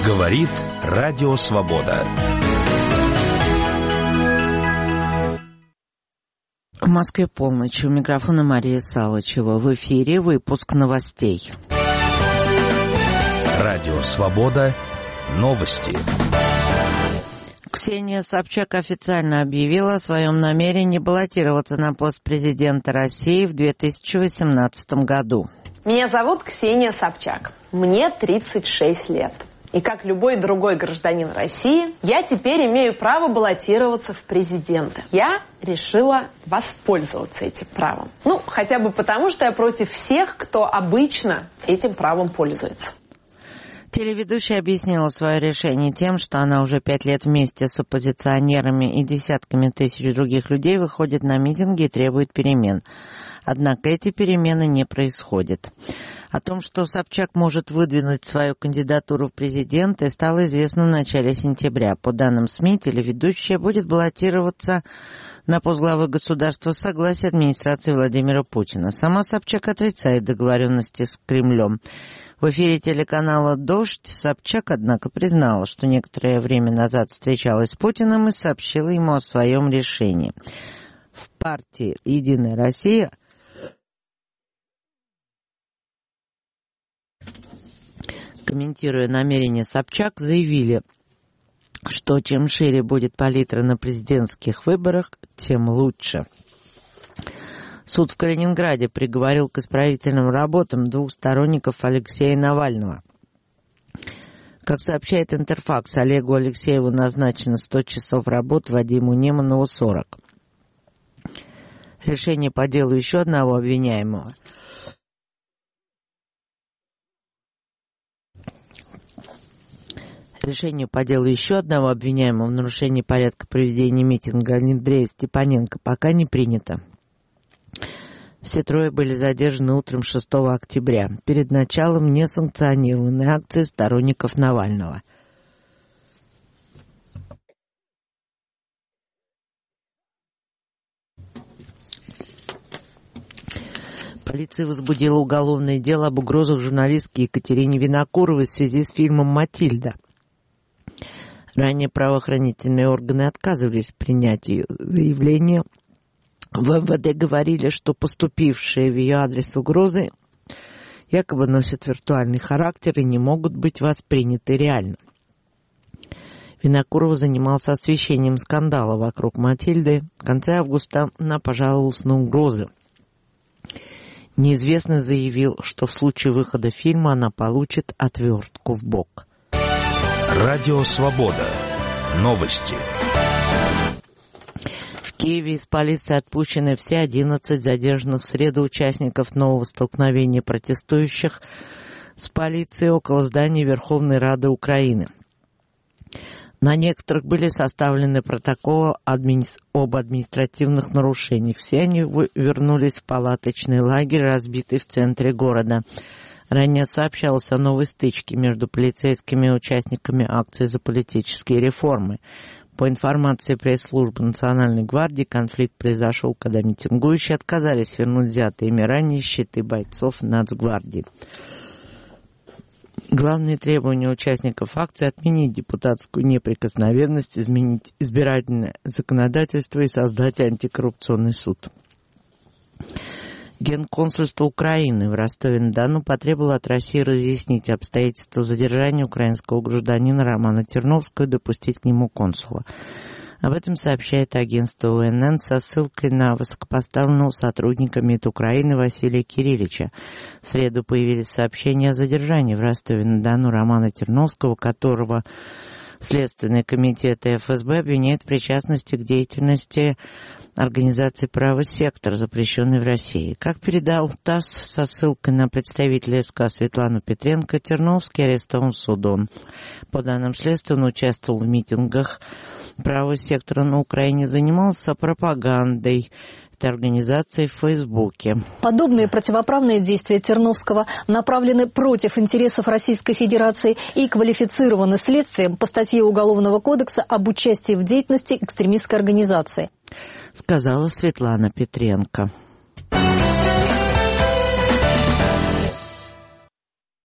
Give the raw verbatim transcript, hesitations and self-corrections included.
Говорит Радио Свобода. В Москве полночь. У микрофона Мария Салычева. В эфире выпуск новостей. Радио Свобода. Новости. Ксения Собчак официально объявила о своем намерении баллотироваться на пост президента России в две тысячи восемнадцатом году. Меня зовут Ксения Собчак. Мне тридцать шесть лет. И как любой другой гражданин России, я теперь имею право баллотироваться в президенты. Я решила воспользоваться этим правом. Ну, хотя бы потому, что я против всех, кто обычно этим правом пользуется. Телеведущая объяснила свое решение тем, что она уже пять лет вместе с оппозиционерами и десятками тысяч других людей выходит на митинги и требует перемен. Однако эти перемены не происходят. О том, что Собчак может выдвинуть свою кандидатуру в президенты, стало известно в начале сентября. По данным СМИ, телеведущая будет баллотироваться на пост главы государства с согласия администрации Владимира Путина. Сама Собчак отрицает договоренности с Кремлем. В эфире телеканала «Дождь» Собчак, однако, признала, что некоторое время назад встречалась с Путиным и сообщила ему о своем решении. В партии «Единая Россия» комментируя намерения Собчак, заявили, что чем шире будет палитра на президентских выборах, тем лучше. Суд в Калининграде приговорил к исправительным работам двух сторонников Алексея Навального. Как сообщает Интерфакс, Олегу Алексееву назначено сто часов работы, Вадиму Неманову сорок. Решение по делу еще одного обвиняемого Решение по делу еще одного обвиняемого в нарушении порядка проведения митинга Андрея Степаненко пока не принято. Все трое были задержаны утром шестого октября, перед началом несанкционированной акции сторонников Навального. Полиция возбудила уголовное дело об угрозах журналистке Екатерине Винокуровой в связи с фильмом «Матильда». Ранее правоохранительные органы отказывались в принятии заявления. В эм вэ дэ говорили, что поступившие в ее адрес угрозы якобы носят виртуальный характер и не могут быть восприняты реально. Винокурова занимался освещением скандала вокруг Матильды. В конце августа она пожаловалась на угрозы. Неизвестный заявил, что в случае выхода фильма она получит отвертку в бок. Радио Свобода. Новости. В Киеве из полиции отпущены все одиннадцать задержанных в среду участников нового столкновения протестующих с полицией около здания Верховной Рады Украины. На некоторых были составлены протоколы админи... об административных нарушениях. Все они вернулись в палаточный лагерь, разбитый в центре города. Ранее сообщалось о новой стычке между полицейскими и участниками акции за политические реформы. По информации пресс-службы Национальной гвардии, конфликт произошел, когда митингующие отказались вернуть взятые ими ранее щиты бойцов Нацгвардии. Главные требования участников акции – отменить депутатскую неприкосновенность, изменить избирательное законодательство и создать антикоррупционный суд. Генконсульство Украины в Ростове-на-Дону потребовало от России разъяснить обстоятельства задержания украинского гражданина Романа Терновского и допустить к нему консула. Об этом сообщает агентство У Эн Эн со ссылкой на высокопоставленного сотрудника МИД Украины Василия Кириллича. В среду появились сообщения о задержании в Ростове-на-Дону Романа Терновского, которого Следственный комитет Эф Эс Бэ обвиняет в причастности к деятельности организации «Правый сектор», запрещенной в России. Как передал ТАСС со ссылкой на представителя Эс Ка Светлану Петренко, Терновский арестован судом. По данным следствия, он участвовал в митингах «Правого сектора» на Украине, занимался пропагандой этой организации в Фейсбуке. Подобные противоправные действия Терновского направлены против интересов Российской Федерации и квалифицированы следствием по статье Уголовного кодекса об участии в деятельности экстремистской организации, сказала Светлана Петренко.